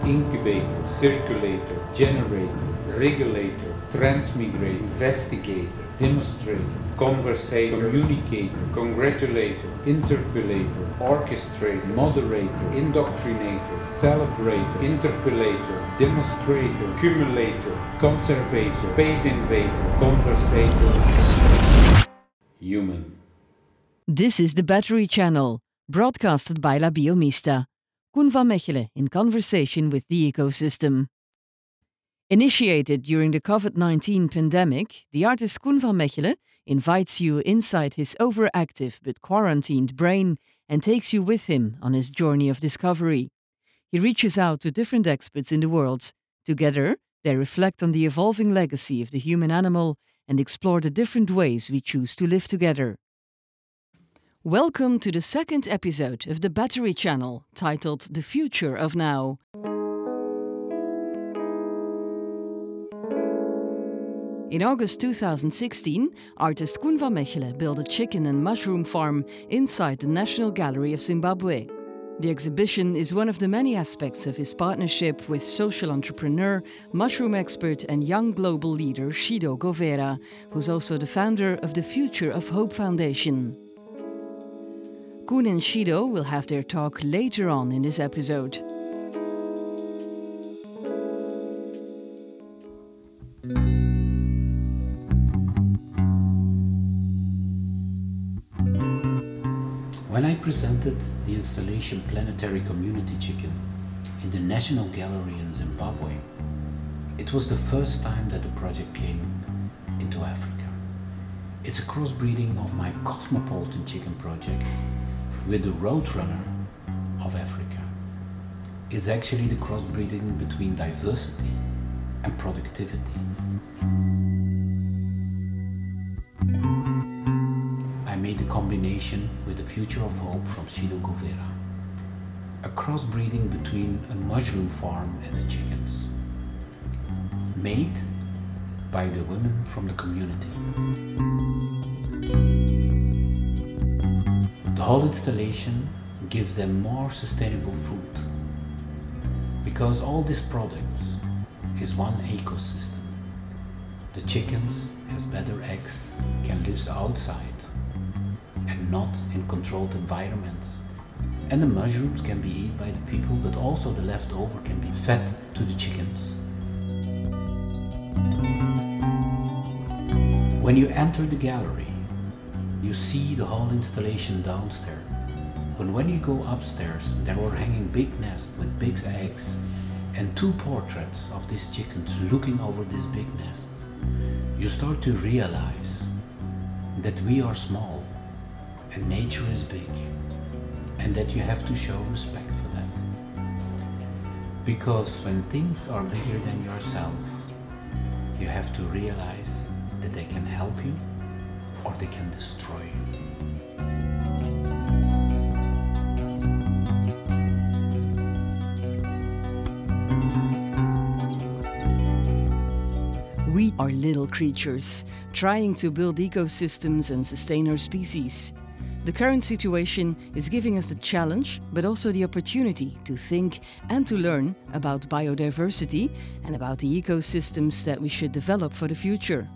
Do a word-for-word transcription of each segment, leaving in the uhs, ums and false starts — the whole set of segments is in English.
incubator, circulator, generator, regulator, transmigrator, investigator, demonstrator, conversator, communicator, congratulator, interpellator, orchestrator, moderator, indoctrinator, celebrator, interpellator, demonstrator, cumulator, conservator, space invader, conversator, human. This is the Battery Channel, broadcasted by La Biomista. Koen van Mechelen in conversation with the ecosystem. Initiated during the COVID nineteen pandemic, the artist Koen van Mechelen invites you inside his overactive but quarantined brain and takes you with him on his journey of discovery. He reaches out to different experts in the world. Together, they reflect on the evolving legacy of the human animal and explore the different ways we choose to live together. Welcome to the second episode of the Battery Channel, titled The Future of Now. In August two thousand sixteen, artist Koen van Mechelen built a chicken and mushroom farm inside the National Gallery of Zimbabwe. The exhibition is one of the many aspects of his partnership with social entrepreneur, mushroom expert and young global leader Shido Govera, who's also the founder of the Future of Hope Foundation. Koen and Shido will have their talk later on in this episode. When I presented the installation Planetary Community Chicken in the National Gallery in Zimbabwe, it was the first time that the project came into Africa. It's a crossbreeding of my Cosmopolitan Chicken project with the Roadrunner of Africa. It's actually the crossbreeding between diversity and productivity. I made the combination with the Future of Hope from Shido Govera, a crossbreeding between a mushroom farm and the chickens, made by the women from the community. The whole installation gives them more sustainable food, because all these products is one ecosystem. The chickens has better eggs, can live outside and not in controlled environments. And the mushrooms can be eaten by the people, but also the leftover can be fed to the chickens. When you enter the gallery, you see the whole installation downstairs. But when you go upstairs, there were hanging big nests with big eggs and two portraits of these chickens looking over these big nests. You start to realize that we are small and nature is big, and that you have to show respect for that. Because when things are bigger than yourself, you have to realize that they can help you or they can destroy you. We are little creatures, trying to build ecosystems and sustain our species. The current situation is giving us the challenge, but also the opportunity to think and to learn about biodiversity and about the ecosystems that we should develop for the future.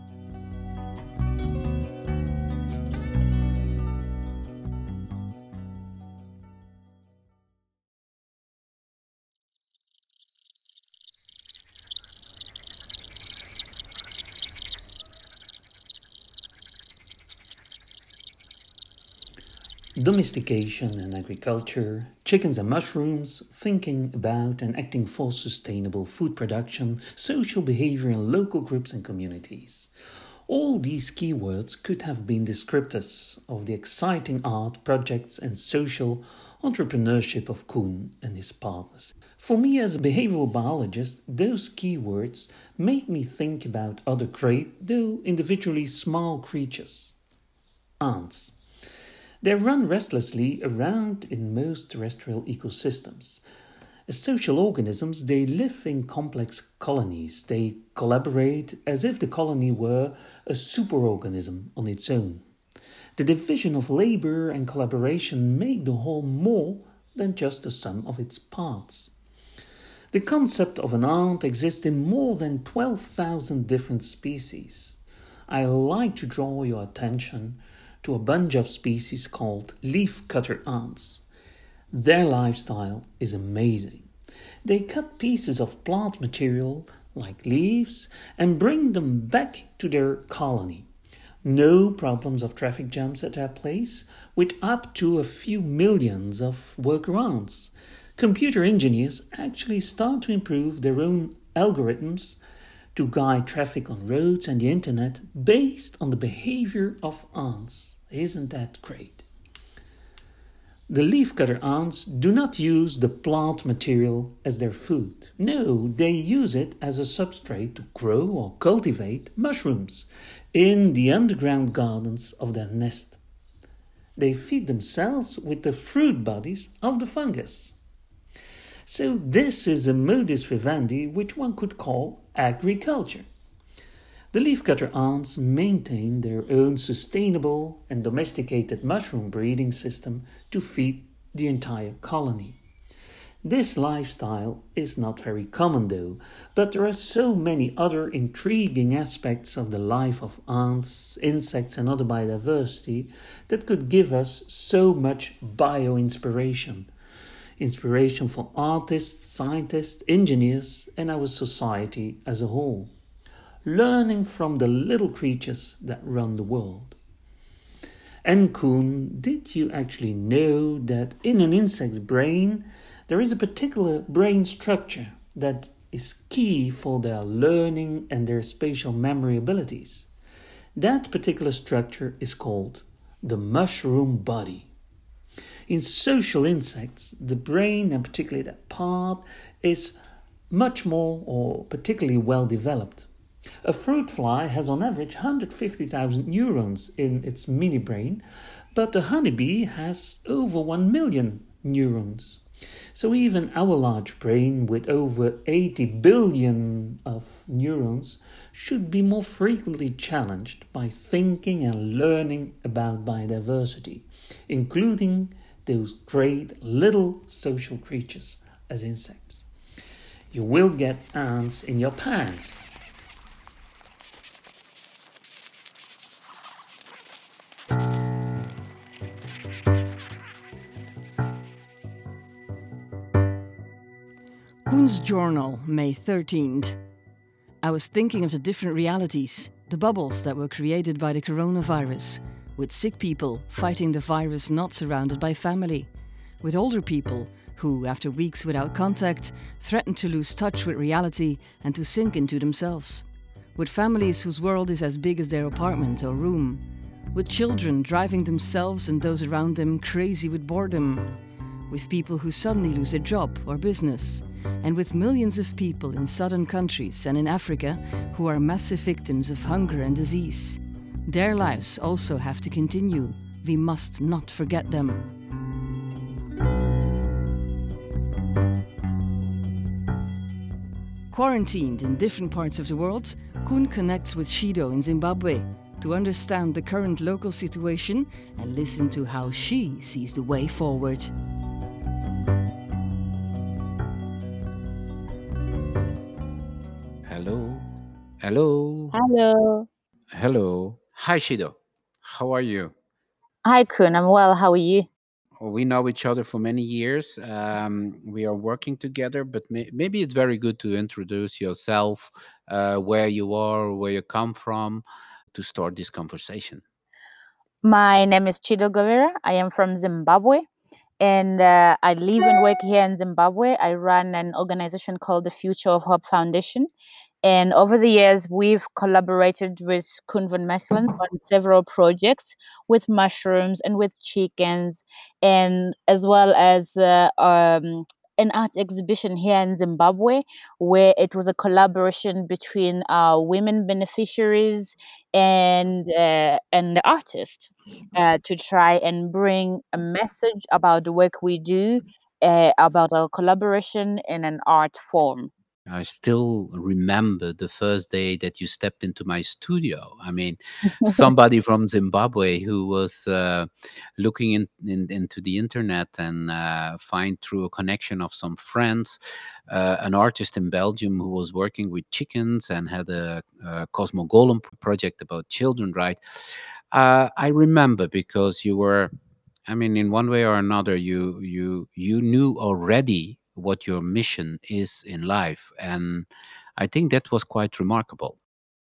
Domestication and agriculture, chickens and mushrooms, thinking about and acting for sustainable food production, social behavior in local groups and communities. All these keywords could have been descriptors of the exciting art, projects and social entrepreneurship of Koen and his partners. For me as a behavioral biologist, those keywords make me think about other great, though individually small creatures. Ants. They run restlessly around in most terrestrial ecosystems. As social organisms, they live in complex colonies. They collaborate as if the colony were a superorganism on its own. The division of labor and collaboration make the whole more than just the sum of its parts. The concept of an ant exists in more than twelve thousand different species. I like to draw your attention to a bunch of species called leafcutter ants. Their lifestyle is amazing. They cut pieces of plant material, like leaves, and bring them back to their colony. No problems of traffic jams at their place, with up to a few millions of worker ants. Computer engineers actually start to improve their own algorithms to guide traffic on roads and the internet based on the behavior of ants. Isn't that great? The leafcutter ants do not use the plant material as their food. No, they use it as a substrate to grow or cultivate mushrooms in the underground gardens of their nest. They feed themselves with the fruit bodies of the fungus. So this is a modus vivendi which one could call agriculture. The leafcutter ants maintain their own sustainable and domesticated mushroom breeding system to feed the entire colony. This lifestyle is not very common though, but there are so many other intriguing aspects of the life of ants, insects and other biodiversity that could give us so much bio-inspiration. Inspiration for artists, scientists, engineers and our society as a whole. Learning from the little creatures that run the world. And Koen, did you actually know that in an insect's brain there is a particular brain structure that is key for their learning and their spatial memory abilities? That particular structure is called the mushroom body. In social insects, the brain, and particularly that part, is much more or particularly well developed. A fruit fly has on average one hundred fifty thousand neurons in its mini brain, but a honeybee has over one million neurons. So even our large brain with over eighty billion of neurons should be more frequently challenged by thinking and learning about biodiversity, including those great little social creatures as insects. You will get ants in your pants. Koen's Journal, May thirteenth. I was thinking of the different realities, the bubbles that were created by the coronavirus, with sick people fighting the virus not surrounded by family, with older people who, after weeks without contact, threaten to lose touch with reality and to sink into themselves, with families whose world is as big as their apartment or room, with children driving themselves and those around them crazy with boredom, with people who suddenly lose their job or business, and with millions of people in southern countries and in Africa who are massive victims of hunger and disease. Their lives also have to continue. We must not forget them. Quarantined in different parts of the world, Koen connects with Shido in Zimbabwe to understand the current local situation and listen to how she sees the way forward. Hello. Hello. Hello. Hello. Hi, Shido. How are you? Hi, Kun. I'm well. How are you? We know each other for many years. Um, we are working together, but may- maybe it's very good to introduce yourself, uh, where you are, where you come from, to start this conversation. My name is Chido Govera. I am from Zimbabwe, and uh, I live and work here in Zimbabwe. I run an organization called the Future of Hope Foundation. And over the years, we've collaborated with Koen van Mechelen on several projects with mushrooms and with chickens, and as well as uh, um, an art exhibition here in Zimbabwe, where it was a collaboration between uh, women beneficiaries and uh, and the artist uh, to try and bring a message about the work we do, uh, about our collaboration in an art form. I still remember the first day that you stepped into my studio. I mean, somebody from Zimbabwe who was uh, looking in, in, into the internet and uh, find through a connection of some friends, uh, an artist in Belgium who was working with chickens and had a, a Cosmo Golem project about children, right? Uh, I remember because you were, I mean, in one way or another, you you you knew already what your mission is in life, and I think that was quite remarkable.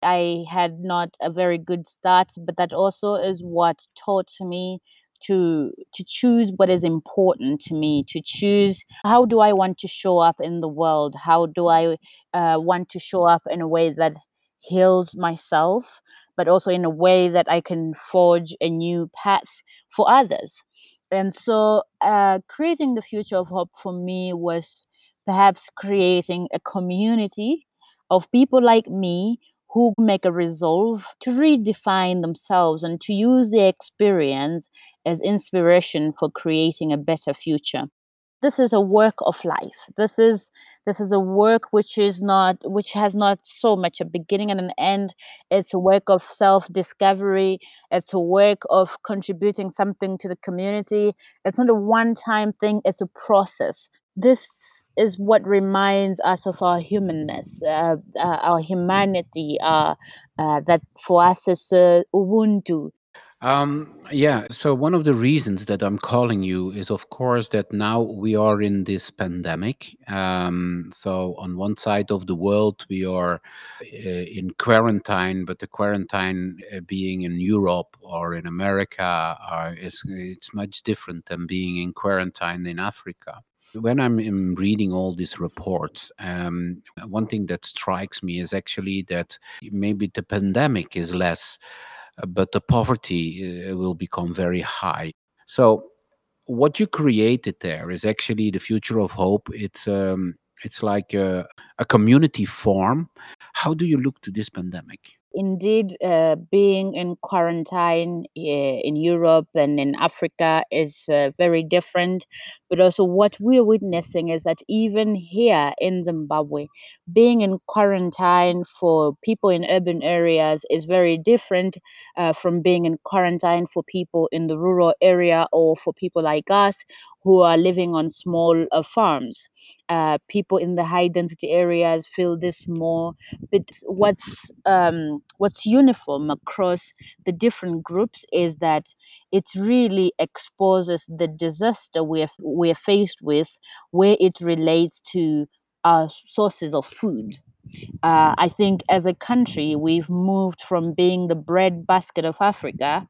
I had not a very good start, but that also is what taught me to to choose what is important to me, to choose how do I want to show up in the world, how do I uh, want to show up in a way that heals myself, but also in a way that I can forge a new path for others. And so, uh, creating the future of hope for me was perhaps creating a community of people like me who make a resolve to redefine themselves and to use their experience as inspiration for creating a better future. This is a work of life. This is this is a work which is not which has not so much a beginning and an end. It's a work of self-discovery. It's a work of contributing something to the community. It's not a one-time thing, it's a process. This is what reminds us of our humanness, uh, uh, our humanity, uh, uh, that for us is uh, Ubuntu. Um, yeah, so one of the reasons that I'm calling you is, of course, that now we are in this pandemic. Um, so, on one side of the world, we are uh, in quarantine, but the quarantine uh, being in Europe or in America are, is it's much different than being in quarantine in Africa. When I'm in reading all these reports, um, one thing that strikes me is actually that maybe the pandemic is less, uh, but the poverty uh, will become very high. So what you created there is actually the future of hope. It's um, it's like a, a community farm. How do you look to this pandemic? Indeed, uh, being in quarantine uh, in Europe and in Africa is uh, very different. But also, what we're witnessing is that even here in Zimbabwe, being in quarantine for people in urban areas is very different uh, from being in quarantine for people in the rural area or for people like us who are living on small uh, farms. Uh, people in the high density areas feel this more, but what's um, what's uniform across the different groups is that it really exposes the disaster we're we're faced with, where it relates to our sources of food. Uh, I think as a country, we've moved from being the breadbasket of Africa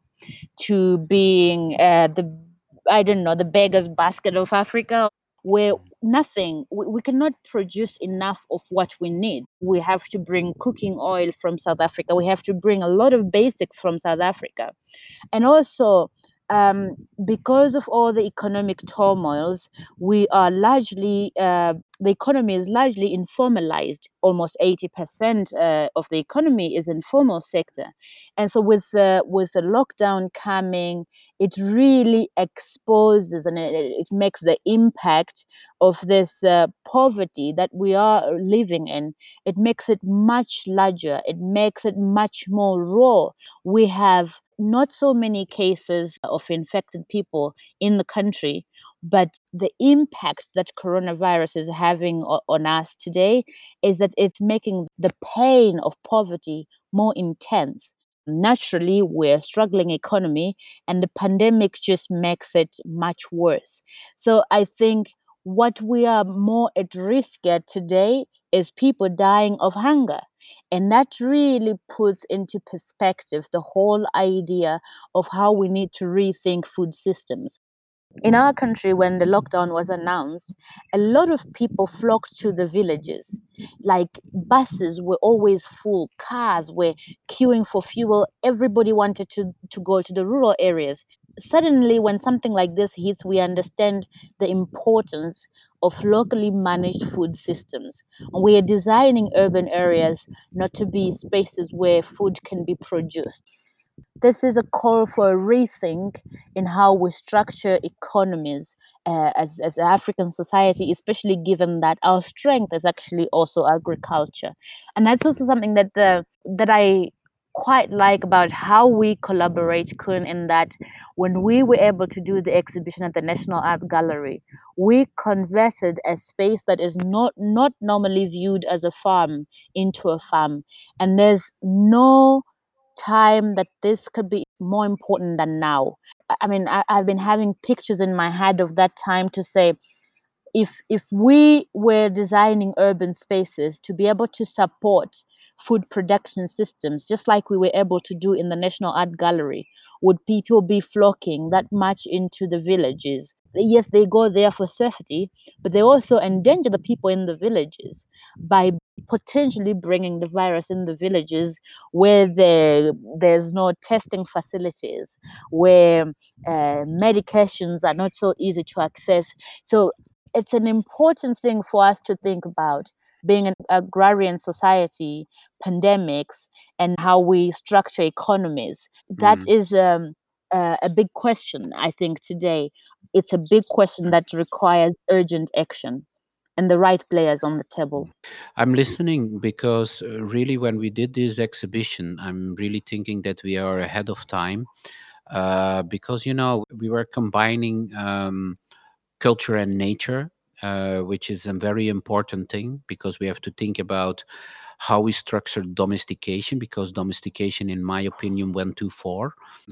to being uh, the I don't know, the beggar's basket of Africa, where nothing we, we cannot produce enough of what we need. We have to bring cooking oil from South Africa. We have to bring a lot of basics from South Africa. And also, um, because of all the economic turmoils, we are largely, uh, the economy is largely informalized. Almost eighty percent uh, of the economy is informal sector. And so with the, with the lockdown coming, it really exposes and it, it makes the impact of this uh, poverty that we are living in, it makes it much larger. It makes it much more raw. We have not so many cases of infected people in the country, but the impact that coronavirus is having o- on us today is that it's making the pain of poverty more intense. Naturally, we're a struggling economy, and the pandemic just makes it much worse. So I think what we are more at risk at today is people dying of hunger. And that really puts into perspective the whole idea of how we need to rethink food systems. In our country, when the lockdown was announced, a lot of people flocked to the villages. Like buses were always full, cars were queuing for fuel. Everybody wanted to, to go to the rural areas. Suddenly, when something like this hits, we understand the importance of locally managed food systems. We are designing urban areas not to be spaces where food can be produced. This is a call for a rethink in how we structure economies uh, as as African society, especially given that our strength is actually also agriculture, and that's also something that uh, that I quite like about how we collaborate, Kun, in that when we were able to do the exhibition at the National Art Gallery, we converted a space that is not not normally viewed as a farm into a farm, and there's no time that this could be more important than now. I I mean, I, I've been having pictures in my head of that time to say, if if we were designing urban spaces to be able to support food production systems just like we were able to do in the National Art Gallery, would people be flocking that much into the villages? Yes, they go there for safety, but they also endanger the people in the villages by potentially bringing the virus in the villages where there, there's no testing facilities, where uh, medications are not so easy to access. So it's an important thing for us to think about, being an agrarian society, pandemics, and how we structure economies. That Mm. is um, uh, a big question, I think, today. It's a big question that requires urgent action and the right players on the table. I'm listening because uh, really, when we did this exhibition, I'm really thinking that we are ahead of time uh, because, you know, we were combining um, culture and nature, uh, which is a very important thing because we have to think about how we structure domestication, because domestication, in my opinion, went too far.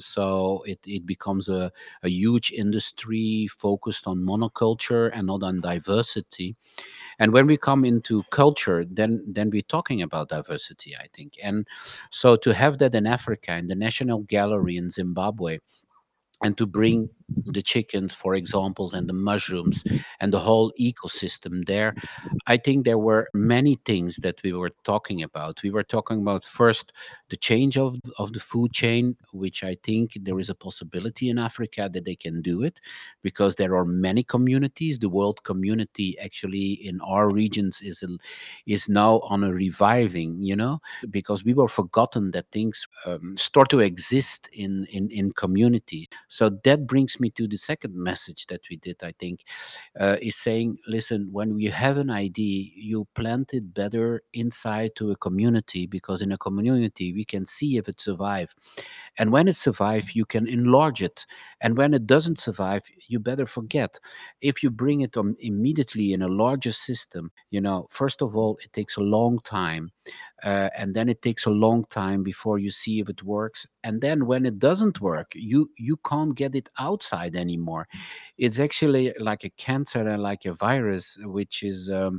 So it, it becomes a, a huge industry focused on monoculture and not on diversity. And when we come into culture, then then we're talking about diversity, I think. And so to have that in Africa, in the National Gallery in Zimbabwe, and to bring the chickens, for examples, and the mushrooms and the whole ecosystem there, I think there were many things that we were talking about. We were talking about first the change of, of the food chain, which I think there is a possibility in Africa that they can do it because there are many communities. The world community actually in our regions is a, is now on a reviving, you know, because we were forgotten that things um, start to exist in, in, in communities. So that brings me to the second message that we did, I think, uh, is saying, listen, when we have an idea, you plant it better inside to a community, because in a community we can see if it survive. And when it survives, you can enlarge it. And when it doesn't survive, you better forget. If you bring it on immediately in a larger system, you know, first of all, it takes a long time. Uh, and then it takes a long time before you see if it works. And then when it doesn't work, you you can't get it outside anymore. It's actually like a cancer and like a virus, which is um,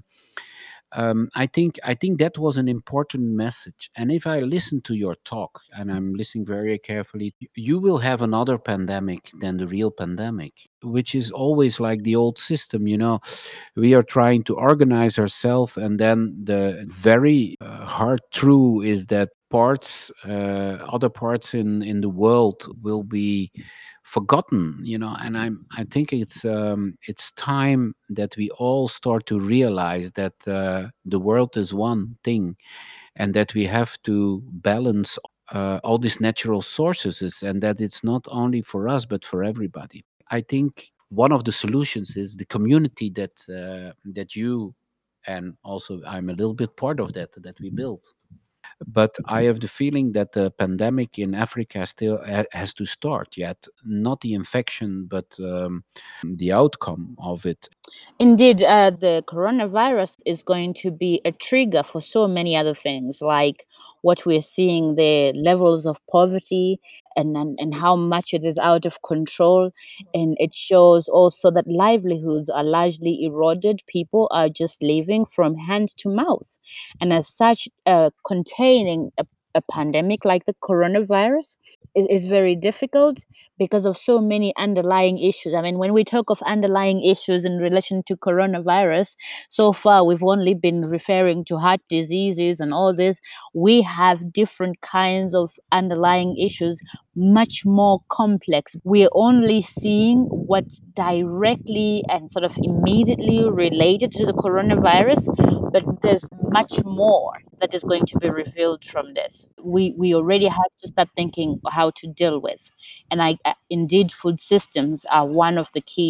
um, I think I think that was an important message. And if I listen to your talk, and I'm listening very carefully, y- you will have another pandemic than the real pandemic, which is always like the old system. You know, we are trying to organize ourselves, and then the very uh, hard truth is that parts, uh, other parts in in the world will be forgotten, you know. And i'm I think it's um it's time that we all start to realize that uh, the world is one thing, and that we have to balance uh, all these natural sources, and that it's not only for us but for everybody. I think one of the solutions is the community that uh, that you, and also I'm a little bit part of that, that we built. But I have the feeling that the pandemic in Africa still ha- has to start yet, not the infection, but um, the outcome of it. Indeed, uh, the coronavirus is going to be a trigger for so many other things, like what we're seeing, the levels of poverty, and, and, and how much it is out of control. And it shows also that livelihoods are largely eroded. People are just living from hand to mouth. And as such, uh, containing a, a pandemic like the coronavirus is, is very difficult because of so many underlying issues. I mean, when we talk of underlying issues in relation to coronavirus, so far we've only been referring to heart diseases and all this. We have different kinds of underlying issues, much more complex. We're only seeing what's directly and sort of immediately related to the coronavirus, but there's much more that is going to be revealed from this. We we already have to start thinking how to deal with, and I, I indeed food systems are one of the key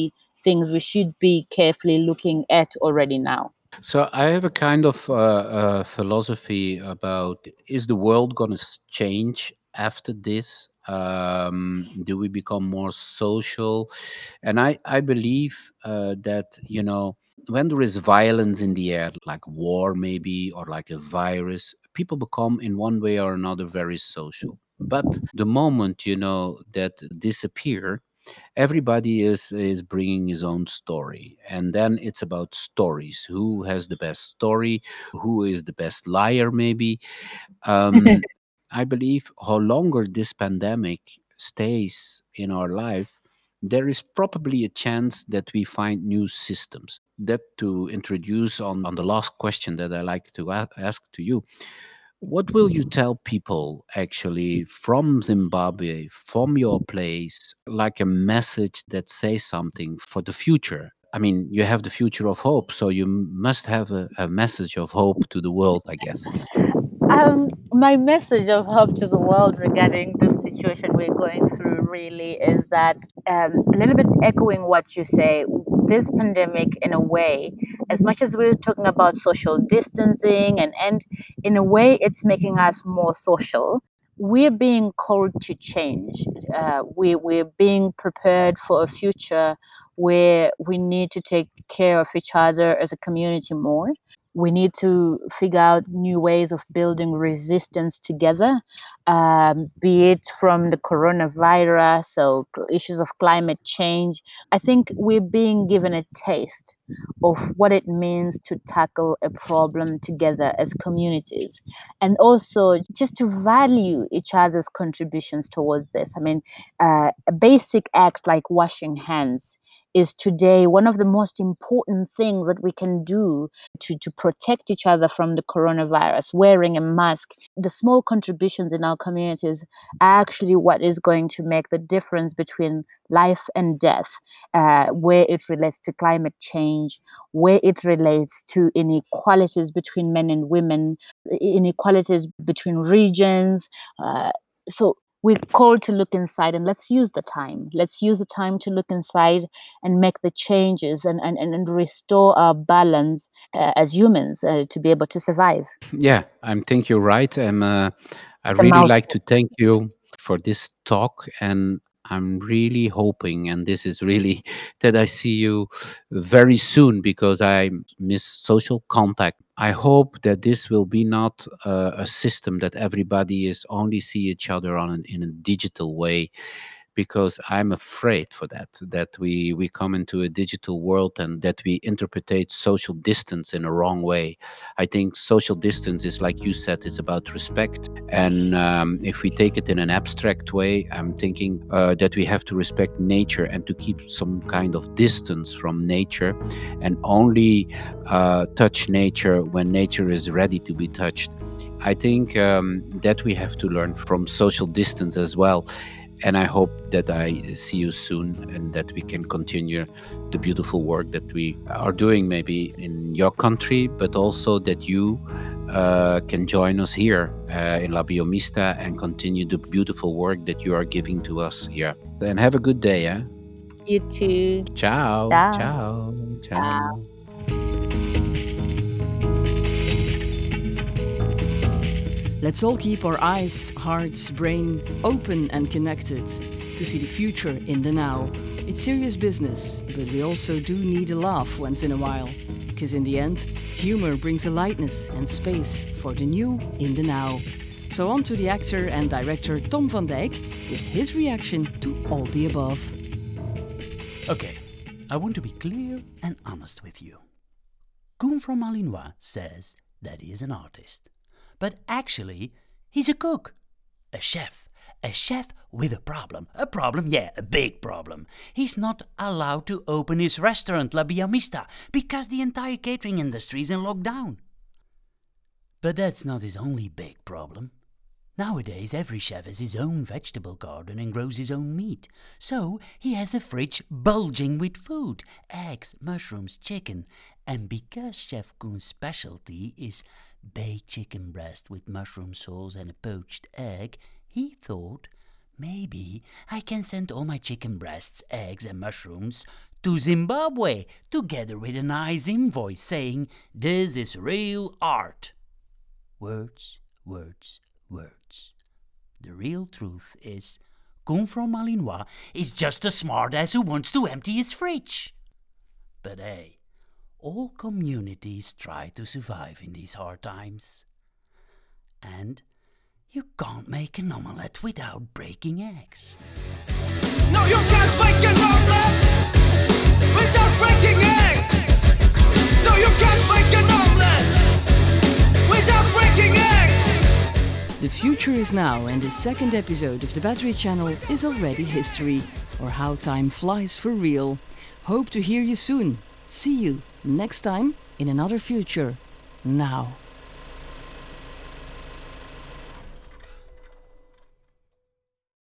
things we should be carefully looking at already now? So I have a kind of uh, uh, philosophy about, is the world going to change after this? Um, do we become more social? And I, I believe uh, that, you know, when there is violence in the air, like war maybe, or like a virus, people become in one way or another very social. But the moment, you know, that disappear, everybody is is bringing his own story, and then it's about stories. Who has the best story? Who is the best liar maybe? um I believe how longer this pandemic stays in our life, there is probably a chance that we find new systems. That to introduce on, on the last question that I like to a- ask to you, what will you tell people actually from Zimbabwe, from your place, like a message that says something for the future? I mean, you have the future of hope, so you m- must have a, a message of hope to the world, I guess. Um, my message of hope to the world regarding this situation we're going through really is that, um, a little bit echoing what you say, this pandemic, in a way, as much as we're talking about social distancing, and, and in a way, it's making us more social. We're being called to change. Uh, we, we're being prepared for a future where we need to take care of each other as a community more. We need to figure out new ways of building resistance together, um, be it from the coronavirus or issues of climate change. I think we're being given a taste of what it means to tackle a problem together as communities, and also just to value each other's contributions towards this. I mean, uh, a basic act like washing hands is today one of the most important things that we can do to, to protect each other from the coronavirus. Wearing a mask, the small contributions in our communities are actually what is going to make the difference between life and death, uh, where it relates to climate change, where it relates to inequalities between men and women, inequalities between regions. Uh, so we're called to look inside, and let's use the time. Let's use the time to look inside and make the changes, and, and, and restore our balance uh, as humans, uh, to be able to survive. Yeah, I think you're right. Um, uh, I It's a really like mouthful. to thank you for this talk, and I'm really hoping, and this is really that I see you very soon because I miss social contact. I hope that this will be not uh, a system that everybody is only see each other on an, in a digital way, because I'm afraid for that, that we, we come into a digital world and that we interpret social distance in a wrong way. I think social distance is, like you said, is about respect. And um, if we take it in an abstract way, I'm thinking uh, that we have to respect nature and to keep some kind of distance from nature, and only uh, touch nature when nature is ready to be touched. I think um, that we have to learn from social distance as well. And I hope that I see you soon and that we can continue the beautiful work that we are doing, maybe in your country, but also that you uh, can join us here uh, in La Biomista and continue the beautiful work that you are giving to us here. And have a good day. Eh? You too. Ciao. Ciao. Ciao. Ciao. Let's all keep our eyes, hearts, brain open and connected to see the future in the now. It's serious business, but we also do need a laugh once in a while, because in the end, humor brings a lightness and space for the new in the now. So on to the actor and director Tom van Dijk with his reaction to all the above. Okay, I want to be clear and honest with you. Koen from Malinois says that he is an artist. But actually, he's a cook, a chef, a chef with a problem. A problem, yeah, a big problem. He's not allowed to open his restaurant, La Biomista, because the entire catering industry is in lockdown. But that's not his only big problem. Nowadays, every chef has his own vegetable garden and grows his own meat. So he has a fridge bulging with food, eggs, mushrooms, chicken. And because Chef Koen's specialty is baked chicken breast with mushroom sauce and a poached egg, he thought, maybe I can send all my chicken breasts, eggs and mushrooms to Zimbabwe together with a nice invoice saying, "This is real art." Words, words, words. The real truth is, Koen from Malinois is just a smartass who wants to empty his fridge. But hey, all communities try to survive in these hard times. And you can't make an omelette without breaking eggs. No, you can't make an omelette without breaking eggs. No, you can't make an omelette without breaking eggs. The future is now, and the second episode of the Battery Channel is already history, or how time flies for real. Hope to hear you soon. See you next time in another future. Now.